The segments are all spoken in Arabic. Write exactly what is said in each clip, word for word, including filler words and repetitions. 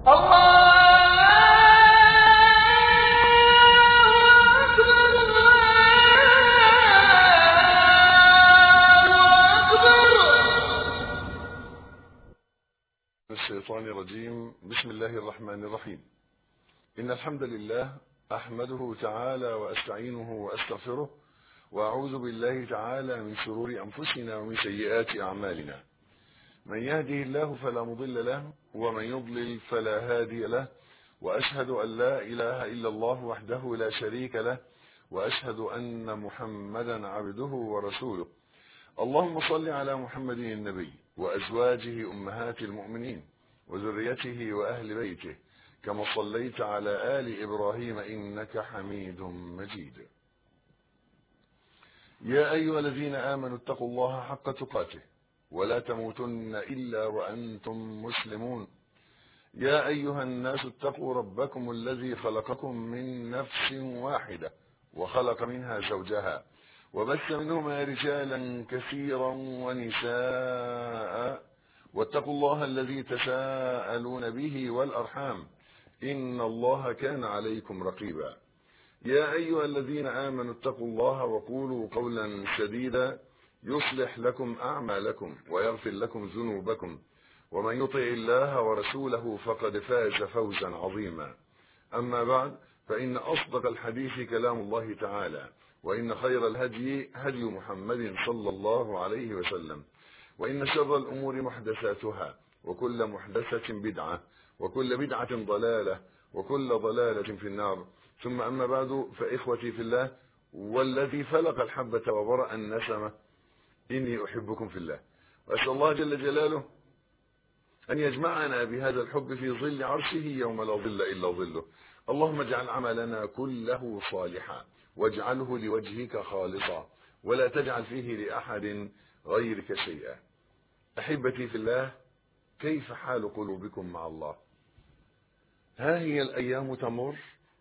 الشيطان الرجيم. بسم الله الرحمن الرحيم. إن الحمد لله أحمده تعالى وأستعينه وأستغفره، وأعوذ بالله تعالى من شرور أنفسنا ومن سيئات أعمالنا. من يهده الله فلا مضل له، ومن يضلل فلا هادي له، وأشهد أن لا إله إلا الله وحده لا شريك له، وأشهد أن محمدا عبده ورسوله. اللهم صل على محمد النبي وأزواجه أمهات المؤمنين وذريته وأهل بيته، كما صليت على آل إبراهيم إنك حميد مجيد. يا أيها الذين آمنوا اتقوا الله حق تقاته ولا تموتن إلا وأنتم مسلمون. يا أيها الناس اتقوا ربكم الذي خلقكم من نفس واحدة وخلق منها زوجها وبث منهما رجالا كثيرا ونساء، واتقوا الله الذي تساءلون به والأرحام، إن الله كان عليكم رقيبا. يا أيها الذين آمنوا اتقوا الله وقولوا قولا سديدا يصلح لكم أعمالكم ويغفر لكم ذنوبكم، ومن يطع الله ورسوله فقد فاز فوزا عظيما. أما بعد، فإن أصدق الحديث كلام الله تعالى، وإن خير الهدي هدي محمد صلى الله عليه وسلم، وإن شر الأمور محدثاتها، وكل محدثة بدعة، وكل بدعة ضلالة، وكل ضلالة في النار. ثم أما بعد، فإخوتي في الله والذي فلق الحبة وبرأ النسمة، إني أحبكم في الله، وأسأل الله جل جلاله أن يجمعنا بهذا الحب في ظل عرشه يوم لا ظل إلا ظله. اللهم اجعل عملنا كله صالحا، واجعله لوجهك خالصا، ولا تجعل فيه لأحد غيرك شيئا. أحبتي في الله، كيف حال قلوبكم مع الله؟ ها هي الأيام تمر،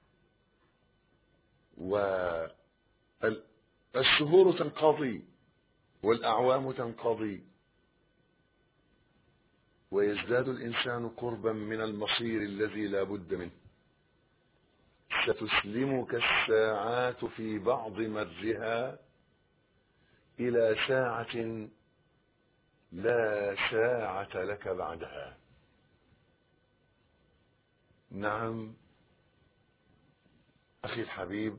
والشهور تنقضي، والأعوام تنقضي، ويزداد الإنسان قربا من المصير الذي لا بد منه. ستسلمك الساعات في بعض مرها إلى ساعة لا ساعة لك بعدها. نعم أخي الحبيب،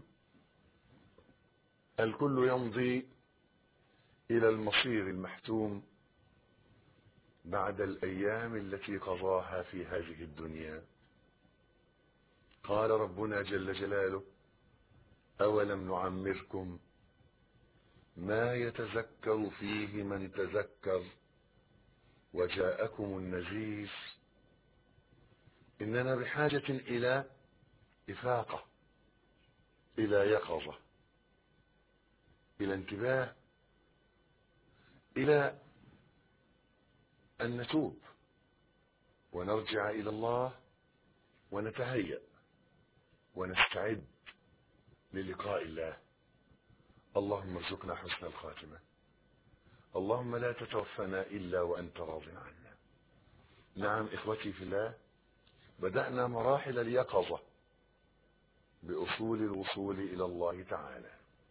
الكل يمضي إلى المصير المحتوم بعد الأيام التي قضاها في هذه الدنيا. قال ربنا جل جلاله: أولم نعمركم ما يتذكر فيه من تذكر وجاءكم النذير. إننا بحاجة إلى إفاقة، إلى يقظة، إلى انتباه، إلى أن نتوب ونرجع إلى الله ونتهيأ ونستعد للقاء الله. اللهم ارزقنا حسن الخاتمة. اللهم لا تتوفنا إلا وأنت راض عنا. نعم إخوتي في الله، بدأنا مراحل اليقظة بأصول الوصول إلى الله تعالى.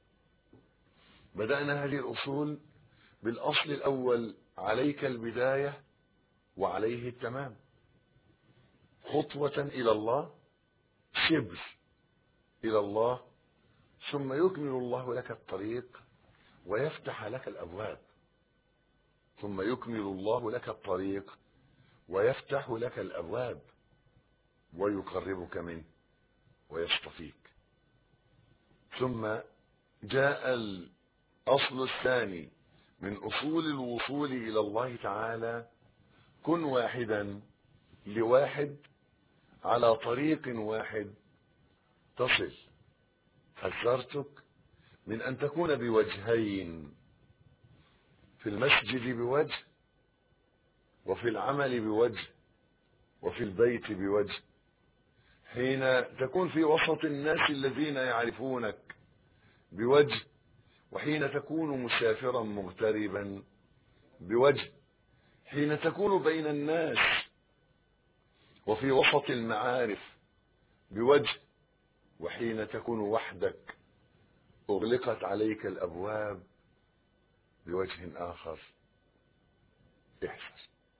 بدأنا هذه الأصول بالأصل الأول: عليك البداية وعليه التمام. خطوة إلى الله، شبر إلى الله، ثم يكمل الله لك الطريق ويفتح لك الأبواب. ثم يكمل الله لك الطريق ويفتح لك الأبواب ويقربك منه ويصطفيك. ثم جاء الأصل الثاني من أصول الوصول إلى الله تعالى: كن واحدا لواحد على طريق واحد تصل. حذرتك من أن تكون بوجهين، في المسجد بوجه، وفي العمل بوجه، وفي البيت بوجه. حين تكون في وسط الناس الذين يعرفونك بوجه، وحين تكون مسافرا مغتربا بوجه، حين تكون بين الناس وفي وسط المعارف بوجه، وحين تكون وحدك أغلقت عليك الأبواب بوجه آخر. احذر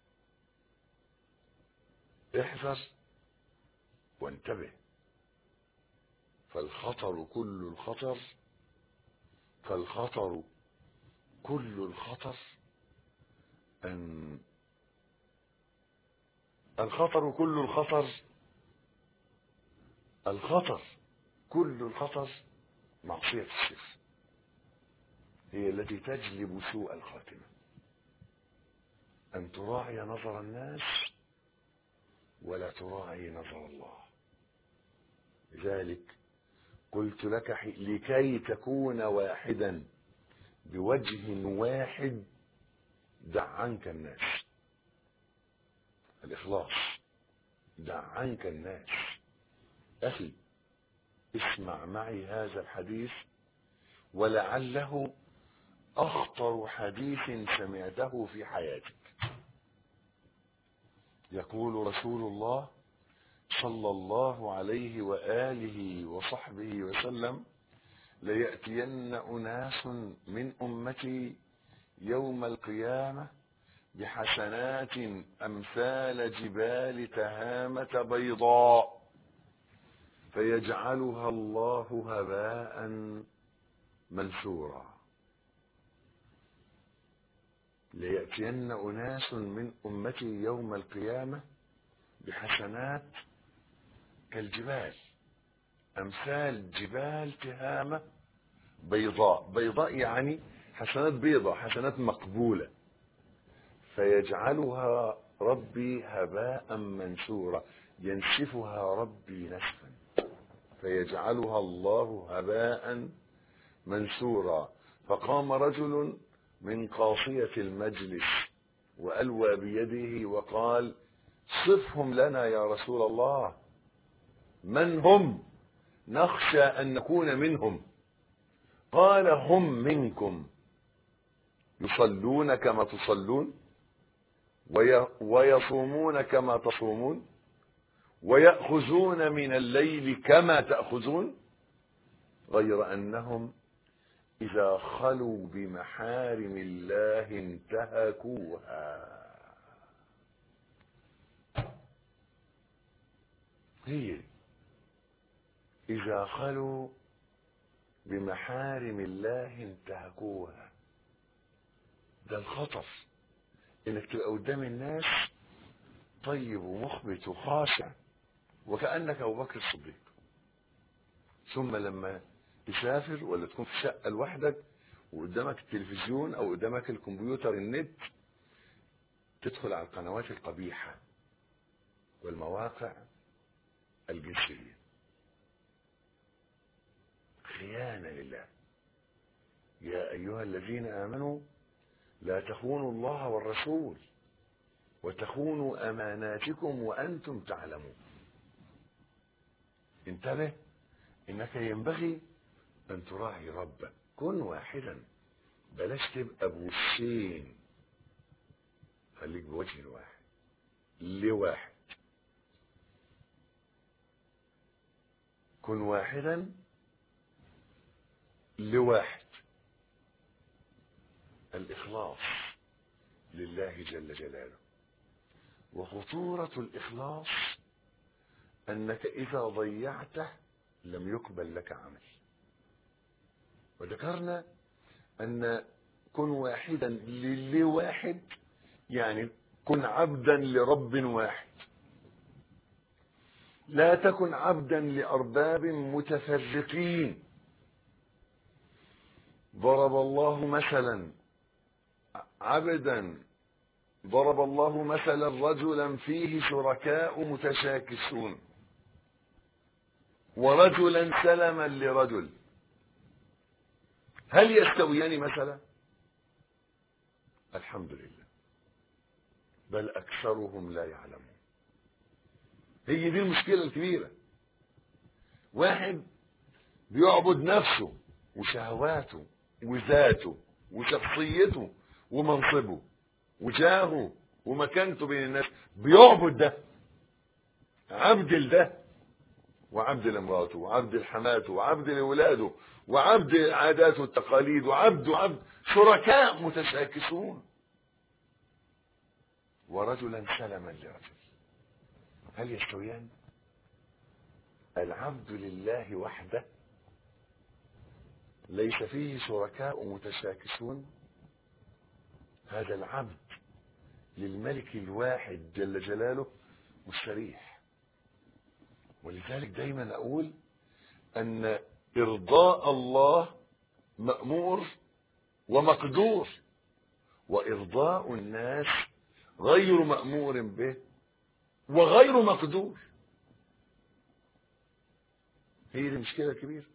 احذر وانتبه، فالخطر كل الخطر فالخطر كل الخطر أن الخطر كل الخطر الخطر كل الخطر معصية السر هي التي تجلب سوء الخاتمة. أن تراعي نظر الناس ولا تراعي نظر الله. لذلك قلت لك لكي تكون واحدا بوجه واحد دع عنك الناس. الإخلاص، دع عنك الناس. أخي اسمع معي هذا الحديث، ولعله أخطر حديث سمعته في حياتك. يقول رسول الله صلى الله عليه وآله وصحبه وسلم: ليأتين أناس من أمتي يوم القيامة بحسنات أمثال جبال تهامة بيضاء فيجعلها الله هباء منثورا. ليأتين أناس من أمتي يوم القيامة بحسنات كالجبال، أمثال جبال تهامة بيضاء. بيضاء يعني حسنات بيضاء، حسنات مقبولة. فيجعلها ربي هباء منثورا، ينسفها ربي نسفا. فيجعلها الله هباء منثورا. فقام رجل من قاصية المجلس وألوى بيده وقال: صفهم لنا يا رسول الله، من هم؟ نخشى أن نكون منهم. قال: هم منكم، يصلون كما تصلون، ويصومون كما تصومون، ويأخذون من الليل كما تأخذون، غير أنهم إذا خلوا بمحارم الله انتهكوها. هي إذا خلوا بمحارم الله انتهكوها. ده الخطر، إنك تبقى قدام الناس طيب ومخبت وخاشع وكأنك أبو بكر الصديق، ثم لما تسافر ولا تكون في شقة لوحدك وقدامك التلفزيون أو قدامك الكمبيوتر النت، تدخل على القنوات القبيحة والمواقع الجنسية. خيانة لله. يا أيها الذين آمنوا لا تخونوا الله والرسول وتخونوا أماناتكم وأنتم تعلمون. انتبه، إنك ينبغي أن تراعي ربك. كن واحدا، بلاش تبقى بوشين، خليك بوجه واحد لواحد. كن واحدا لواحد. الإخلاص لله جل جلاله. وخطورة الإخلاص أنك إذا ضيعته لم يقبل لك عمل. وذكرنا أن كن واحدا لواحد، يعني كن عبدا لرب واحد، لا تكن عبدا لأرباب متفرقين. ضرب الله مثلا عبدا ضرب الله مثلا رجلا فيه شركاء متشاكسون ورجلا سلما لرجل، هل يستويان مثلا؟ الحمد لله، بل أكثرهم لا يعلمون. هي دي المشكلة الكبيرة. واحد بيعبد نفسه وشهواته وذاته وشخصيته ومنصبه وجاهه ومكانته بين الناس، بيعبد ده عبد لده وعبد لمراته وعبد لحماته وعبد لولاده وعبد العادات والتقاليد وعبد وعبد شركاء متشاكسون. ورجلا سلما لرجل، هل يستويان؟ العبد لله وحده ليس فيه شركاء متشاكسون، هذا العبد للملك الواحد جل جلاله مستريح. ولذلك دايما اقول ان ارضاء الله مأمور ومقدور، وارضاء الناس غير مأمور به وغير مقدور. هي دي المشكلة الكبيرة،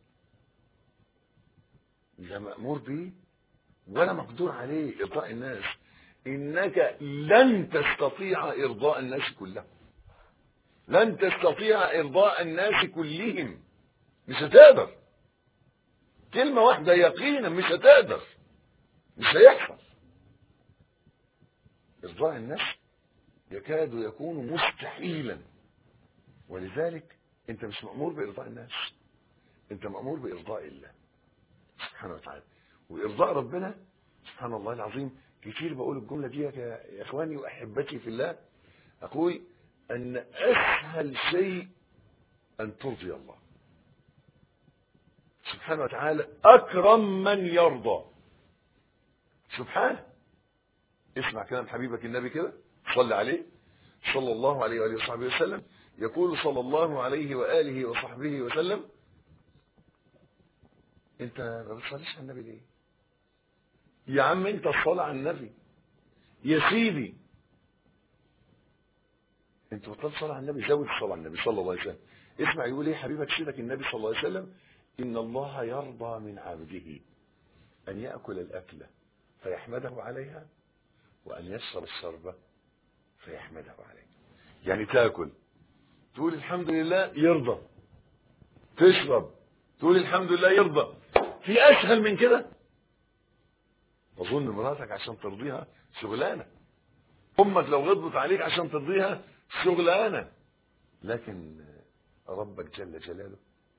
لا مأمور به ولا مقدور عليه ارضاء الناس. انك لن تستطيع ارضاء الناس كلهم، لن تستطيع ارضاء الناس كلهم، مش هتقدر. كلمة واحدة يقينا مش هتقدر، مش هيحصل. ارضاء الناس يكاد يكون مستحيلا. ولذلك انت مش مأمور بارضاء الناس، انت مأمور بارضاء الله سبحانه وتعالى. وارضاء ربنا سبحان الله العظيم، كتير بقول الجملة دي يا اخواني واحبتي في الله، اقول ان اسهل شيء ان ترضي الله سبحانه وتعالى. اكرم من يرضى سبحانه. اسمع كلام حبيبك النبي كده، صلى عليه صلى الله عليه وآله وصحبه وسلم. يقول صلى الله عليه وآله وصحبه وسلم: انت ما بتصليش على النبي ليه يا عم؟ انت الصلاة على النبي يا سيدي، انت بطلت صلاة على النبي، زود الصلاة على النبي صلى الله عليه وسلم. اسمع يقول ايه حبيبك سيدك النبي صلى الله عليه وسلم: ان الله يرضى من عبده ان يأكل الأكلة فيحمده عليها، وأن يشرب الشربة فيحمده عليها. يعني تاكل تقول الحمد لله يرضى، تشرب تقول الحمد لله يرضى. في أسهل من كده؟ أظن مراتك عشان ترضيها شغلانة، أمك لو غضبت عليك عشان ترضيها شغلانة، لكن ربك جل جلاله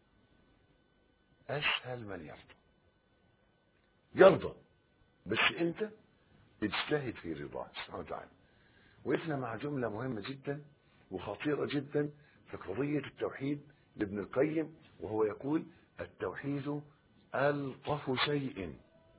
أسهل من يرضى. يرضى بس أنت اجتهد في رضاه سبحانه وتعالى. وقفنا مع جملة مهمة جدا وخطيرة جدا في قضية التوحيد لابن القيم، وهو يقول: التوحيد ألطف شيء.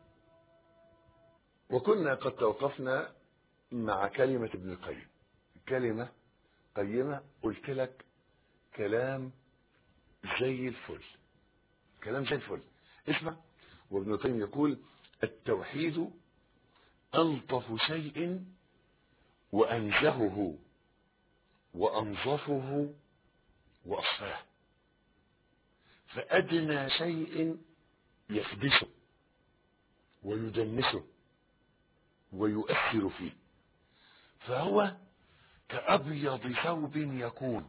وكنا قد توقفنا مع كلمة ابن القيم، كلمة قيمة، قلت لك كلام زي الفل، كلام زي الفل. اسمع، وابن القيم يقول: التوحيد ألطف شيء وأنزهه وأنظفه وأصفاه، فأدنى شيء يخدشه ويدنسه ويؤثر فيه، فهو كأبيض ثوب يكون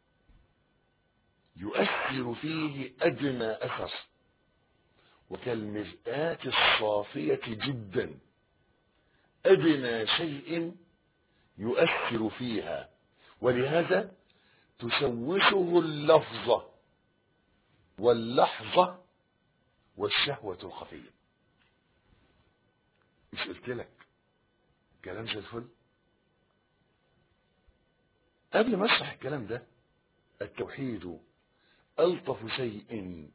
يؤثر فيه أدنى أثر، وكالمرآة الصافية جدا أدنى شيء يؤثر فيها، ولهذا تشوشه اللفظة واللحظة والشهوة الخفية. مش قلت لك كلام زي الفل؟ قبل ما اشرح الكلام ده: التوحيد ألطف شيء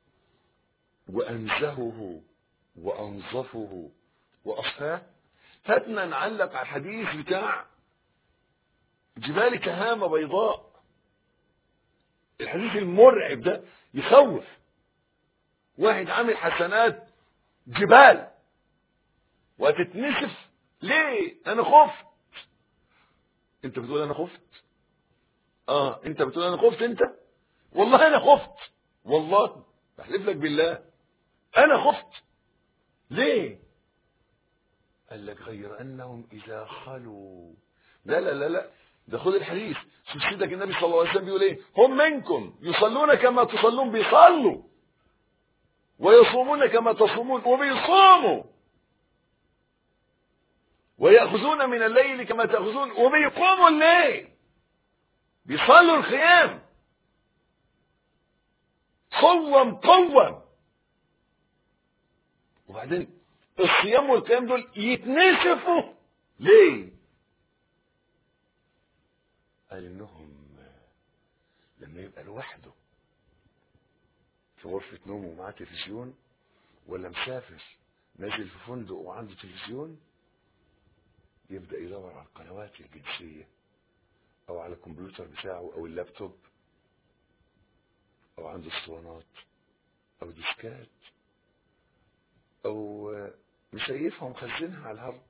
وأنزهه وأنظفه وأصفاه، هاتنا نعلق على الحديث بتاع جبال كهامة بيضاء. الحديث المرعب ده يخوف. واحد عامل حسنات جبال وهتتنسف. ليه؟ انا خفت. انت بتقول انا خفت؟ اه انت بتقول انا خفت؟ انت والله انا خفت، والله بحلف لك بالله انا خفت. ليه؟ قال لك: غير انهم اذا خلوا. لا لا لا لا، ده خد الحديث. شوف سيدك النبي صلى الله عليه وسلم بيقول ايه: هم منكم يصلون كما تصلون، بيصلوا، ويصومون كما تصومون، وبيصوموا، ويأخذون من الليل كما تأخذون، وبيقوموا الليل. بيصلوا الخيام صوم قوة، وبعدين الصيام والقيام دول يتنسفوا ليه؟ قال انهم لما يبقى لوحده في غرفة نومه ومعاه تلفزيون، ولا مسافر نازل في فندق وعنده تلفزيون، يبدأ يدور على القنوات الجنسية او على الكمبيوتر بتاعه او اللابتوب، او عنده اسطوانات او ديسكات او مسيفها ومخزنها على الهرم،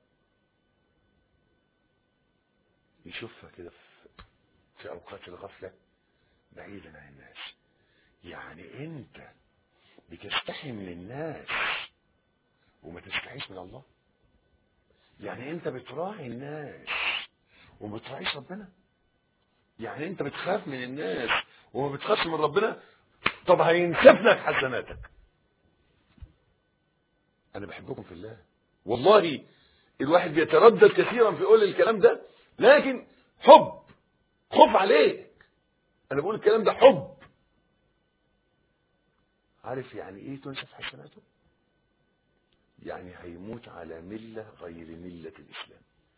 يشوفها كده في اوقات الغفلة بعيدا عن الناس. يعني انت بتستحي من الناس وما تستحيش من الله؟ يعني انت بتراعي الناس وما بتراعيش ربنا؟ يعني انت بتخاف من الناس وما بتخافش من ربنا؟ طب هينسف لك حسناتك. انا بحبكم في الله والله. الواحد بيتردد كثيرا في قول الكلام ده، لكن حب، خوف عليك. انا بقول الكلام ده حب. عارف يعني ايه تنسف حسناته؟ يعني هيموت على ملة غير ملة الاسلام،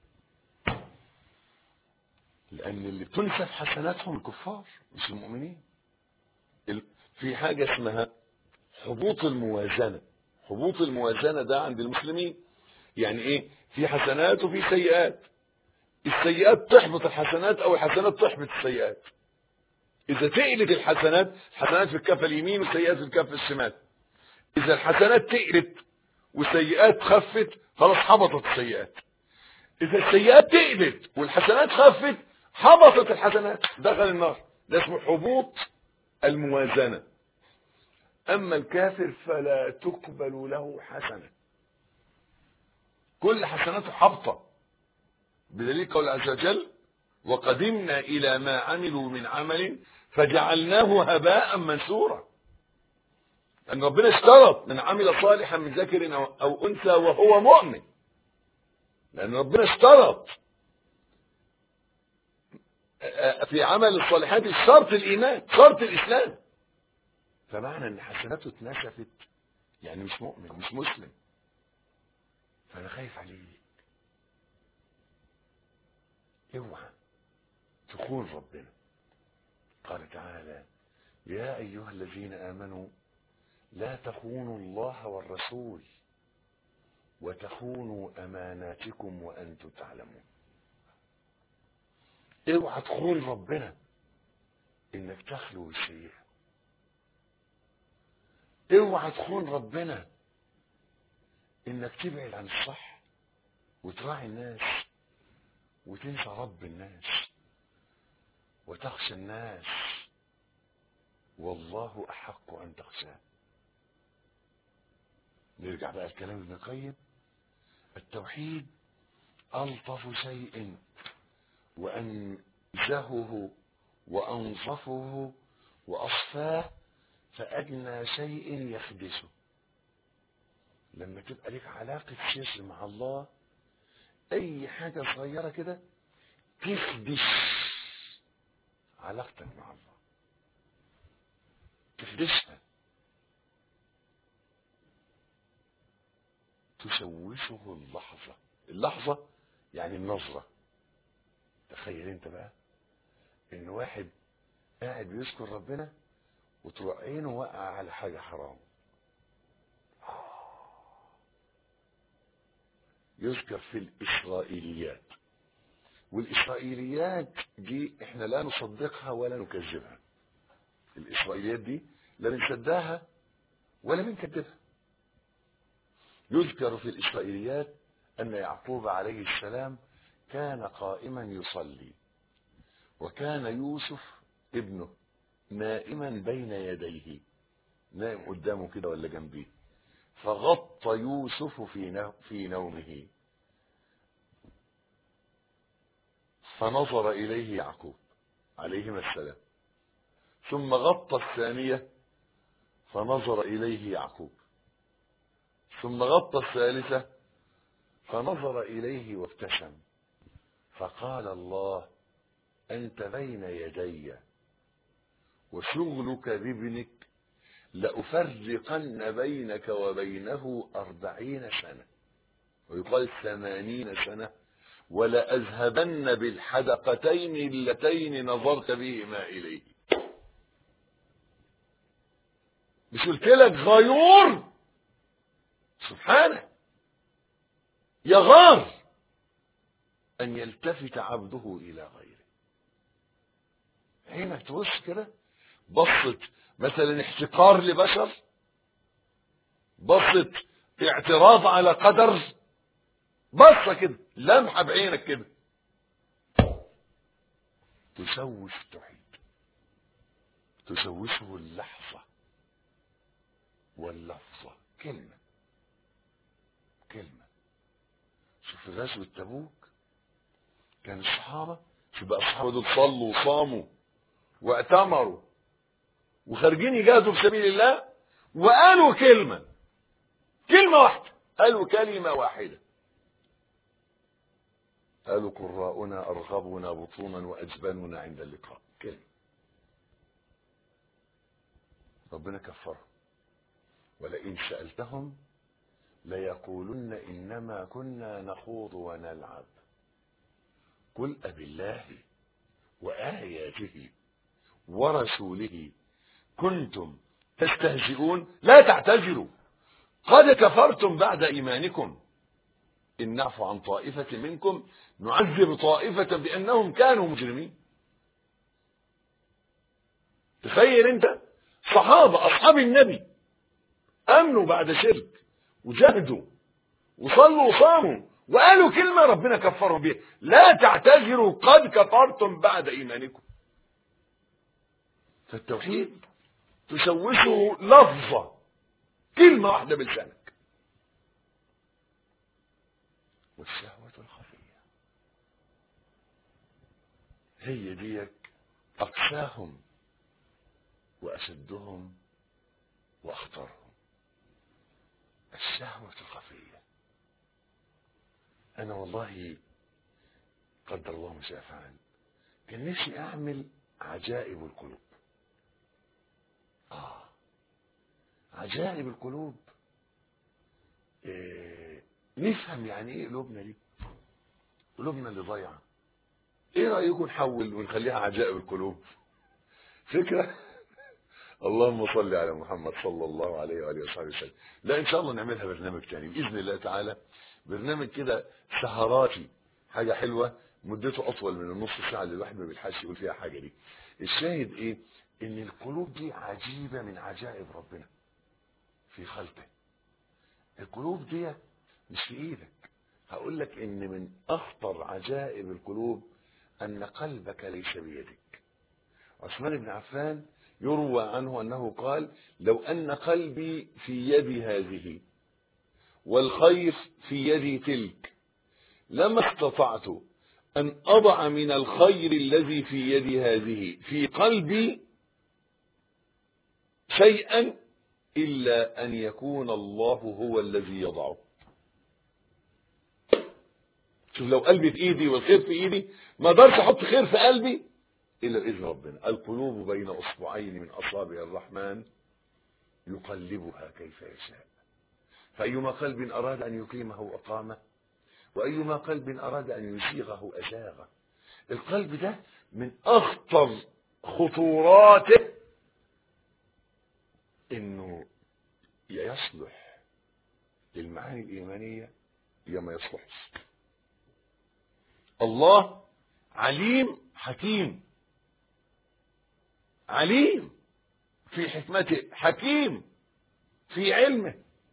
لان اللي بتنسف حسناتهم الكفار مش المؤمنين. في حاجة اسمها حبوط الموازنة. حبوط الموازنة ده عند المسلمين يعني ايه؟ في حسنات وفي سيئات. السيئات تحبط الحسنات او الحسنات تحبط السيئات. اذا تقلت الحسنات، الحسنات في الكفة اليمين والسيئات في الكفة الشمال. اذا الحسنات تقلت والسيئات خفت، خلاص حبطت السيئات. اذا السيئات تقلت والحسنات خفت، حبطت الحسنات، دخل النار. ده اسمه حبوط الموازنة. اما الكافر فلا تقبل له حسنة، كل حسناته حبطة، بدليل قول عز وجل: وقدمنا الى ما عملوا من عمل فجعلناه هباء منثورا. ان ربنا اشترط: من عمل صالحا من ذكر او انثى وهو مؤمن. لان ربنا اشترط في عمل الصالحات شرط الايمان، شرط الاسلام. فمعنى ان حسناته اتنسفت يعني مش مؤمن، مش مسلم. فانا خايف عليك، اوعى تخون ربنا. قال تعالى: يا ايها الذين امنوا لا تخونوا الله والرسول وتخونوا اماناتكم وانتم تعلمون. اوعى تخون ربنا انك تخلو السيئة. اوعى تخون ربنا انك تبعد عن الصح وتراعي الناس وتنسى رب الناس وتخشى الناس، والله احق ان تخشاه. نرجع بقى الكلام ابن القيم: التوحيد الطف شيء وانزهه وانظفه واصفاه، فادنى شيء يخدشه. لما تبقى لك علاقة سر مع الله، اي حاجة صغيرة كده تخدش علاقتك مع الله، تخدشها، تشوشه اللحظة. اللحظة يعني النظرة. تخيل انت بقى ان واحد قاعد بيذكر ربنا وتروح عينه وقع على حاجة حرام. يذكر في الإسرائيليات، والإسرائيليات دي احنا لا نصدقها ولا نكذبها. الإسرائيليات دي لا بنصدقها ولا بنكذبها. يذكر في الإسرائيليات أن يعقوب عليه السلام كان قائما يصلي، وكان يوسف ابنه نائما بين يديه، نائم قدامه كده ولا جنبيه، فغطى يوسف في في نومه، فنظر إليه يعقوب عليهما السلام، ثم غطى الثانية فنظر إليه يعقوب، ثم غطى الثالثة فنظر إليه وابتسم، فقال الله: أنت بين يدي وشغلك بابنك لأفرقن بينك وبينه أربعين سنة ويقال ثمانين سنة ولأذهبن بالحدقتين اللتين نظرت بهما إليه. مش قلت لك غيور؟ سبحانه يغار أن يلتفت عبده إلى غيره. عينك تبص كده، بصت مثلا احتقار لبشر، بصت اعتراض على قدر، بصة كده لمحة بعينك كده تسوس التوحيد، تسوسه اللحظة واللفظة. كلمة كلمة. شوف غزوة تبوك كان الصحابة، شوف بقى الصحابة دول صلوا وصاموا واعتمروا وخارجين يجاهدوا في سبيل الله، وقالوا كلمة كلمة واحدة، قالوا كلمة واحدة، قالوا قراؤنا أرغبنا بطونا وأجباننا عند اللقاء. كلمة. ربنا كفرهم. ولئن سألتهم ليقولن إنما كنا نخوض ونلعب قل أبالله وآياته ورسوله كنتم تستهزئون لا تعتذروا قد كفرتم بعد إيمانكم إن نعفو عن طائفة منكم نعذب طائفة بأنهم كانوا مجرمين. تخيل انت صحابة أصحاب النبي أمنوا بعد شرك وجهدوا وصلوا وصاموا وقالوا كلمة ربنا كفرهم بها، لا تعتذروا قد كفرتم بعد إيمانكم. فالتوحيد تسوسه لفظة، كلمة واحدة بلسانك. والشهوة الخفية هي ديك أقساهم وأشدهم وأخطرهم. الشهوة الخفية. أنا والله قدر الله ما شاء فعل كان نفسي أعمل عجائب القلوب. آه عجائب القلوب. إيه نفهم يعني إيه قلوبنا دي، قلوبنا اللي ضايعة. إيه رأيكم نحول ونخليها عجائب القلوب؟ فكرة. اللهم صل على محمد صلى الله عليه وآله وصحبه وسلم. لا إن شاء الله نعملها برنامج تاني بإذن الله تعالى، برنامج كده سهراتي، حاجة حلوة مدته أطول من النص ساعة اللي الواحد ما بيلحقش يقول فيها حاجة دي. الشاهد إيه؟ إن القلوب دي عجيبة من عجائب ربنا في خلقه. القلوب دي مش في إيدك. هقول لك إن من أخطر عجائب القلوب أن قلبك ليس بيدك. عثمان بن عفان يروى عنه أنه قال: لو أن قلبي في يدي هذه والخير في يدي تلك لما استطعت أن أضع من الخير الذي في يدي هذه في قلبي شيئا إلا أن يكون الله هو الذي يضعه. شوف، لو قلبي في إيدي والخير في إيدي ما اقدرش أحط خير في قلبي إلا بإذن ربنا. القلوب بين أصبعين من أصابع الرحمن يقلبها كيف يشاء، فأيما قلب أراد أن يقيمه أقامه وأيما قلب أراد أن يزيغه أزاغه. القلب ده من أخطر خطوراته إنه يصلح للمعاني الإيمانية يا ما يصلحش. الله عليم حكيم، عليم في حكمته، حكيم في علمه،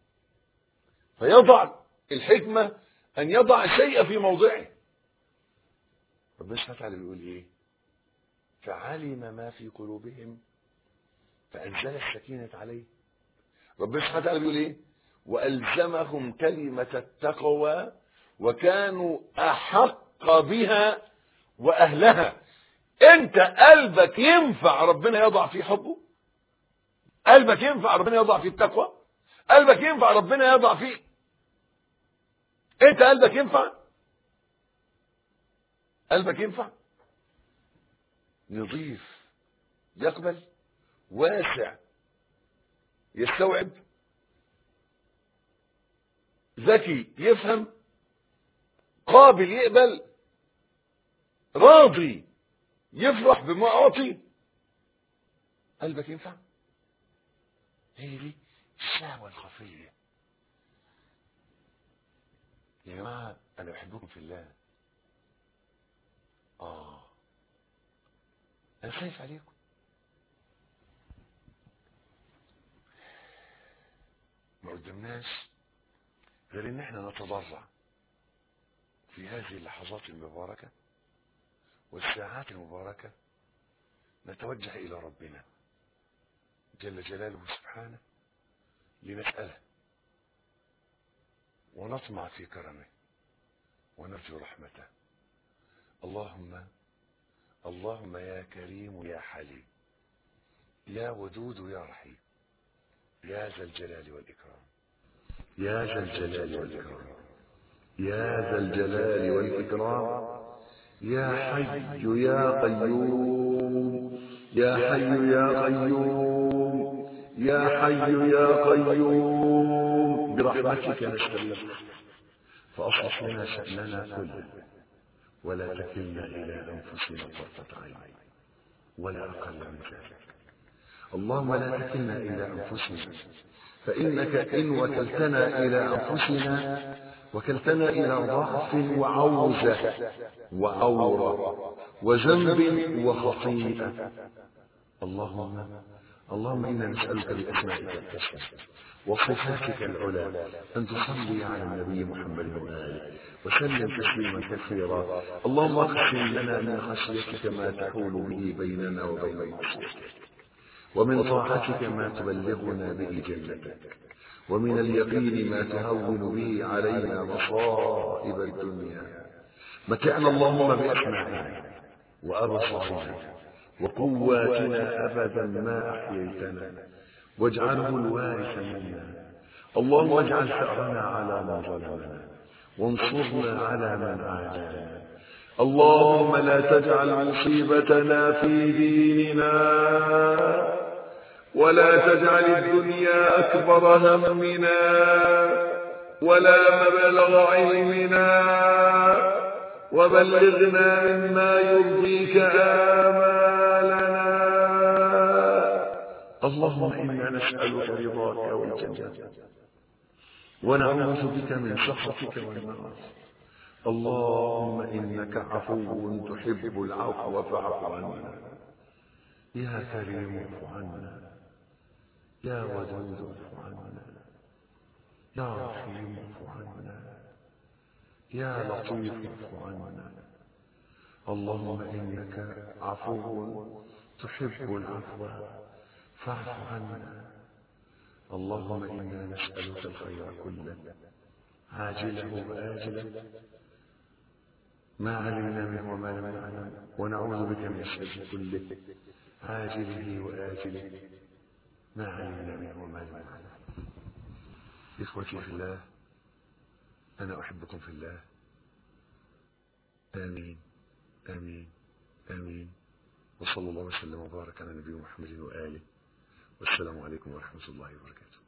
فيضع الحكمة أن يضع الشيء في موضعه. ربنا سبحانه وتعالى بيقول إيه؟ فعلم ما في قلوبهم فأنزل السكينة عليه. ربنا سبحانه وتعالى بيقول إيه؟ وألزمهم كلمة التقوى وكانوا أحق بها وأهلها. أنت قلبك ينفع ربنا يضع فيه حبه؟ قلبك ينفع ربنا يضع فيه التقوى؟ قلبك ينفع ربنا يضع فيه؟ أنت قلبك ينفع؟ قلبك ينفع؟ نظيف يقبل، واسع يستوعب، ذكي يفهم، قابل يقبل، راضي يفرح بما أعطي. قلبك ينفع؟ هي دي الشهوة الخفية. يا جماعة أنا بحبكم في الله. آه أنا خايف عليكم. ما قدمناش غير إن احنا نتضرع في هذه اللحظات المباركة والساعات المباركة، نتوجه إلى ربنا جل جلاله سبحانه لنسأله ونطمع في كرمه ونرجو رحمته. اللهم اللهم يا كريم يا حليم يا ودود يا رحيم يا ذا الجلال والإكرام يا ذا الجلال والإكرام يا ذا الجلال والإكرام يا حي يا قيوم يا حي يا قيوم يا حي يا قيوم برحمتك نستغيث فأصلح لنا شأننا كله ولا تكلنا إلى أنفسنا طرفة عين ولا أقل من ذلك. اللهم لا تكلنا إلى أنفسنا، فإنك إن وكلتنا إلى أنفسنا وكلتنا إلى ضعف وعوزة وعورة وذنب وخطيئة. اللهم اللهم إنا نسألك بأسمائك الحسنى وصفاتك العلى أن تصلي على النبي محمد وآله وسلم تسليما كثيرا. اللهم اقسم لنا من خشيتك ما تحول به بيننا وبين معصيتك، ومن طاعتك ما تبلغنا به جنتك، ومن اليقين ما تهون به علينا مصائب الدنيا. متعنا اللهم بأسماعنا وأبصارنا وقواتنا أبدا ما أحييتنا، واجعله الوارث منا. اللهم اجعل ثأرنا على من ظلمنا وانصرنا على من عادانا. اللهم لا تجعل مصيبتنا في ديننا ولا تجعل الدنيا أكبر همنا ولا مبلغ علمنا، وبلغنا مما يرضيك آمالنا. اللهم إنا نسألك رضاك والجنة ونعوذ بك من سخطك والنار. اللهم إنك عفو تحب العفو فاعف عنا. يا كريم اعف عنا، يا ودود اعف عنا، يا رحيم اعف عنا، يا لطيف اعف عنا. اللهم إنك عفو تحب العفو فاعف عنا. اللهم إنا نسألك الخير كله عاجله وآجله ما علمنا منه وما لم نعلم، ونعوذ بك من الشر كله عاجله وآجله ما علمنا منه وما لم نعلم. إخوتي في الله، أنا أحبكم في الله. آمين آمين آمين. وصلى الله وسلم وبارك على نبينا محمد وآله، والسلام عليكم ورحمة الله وبركاته.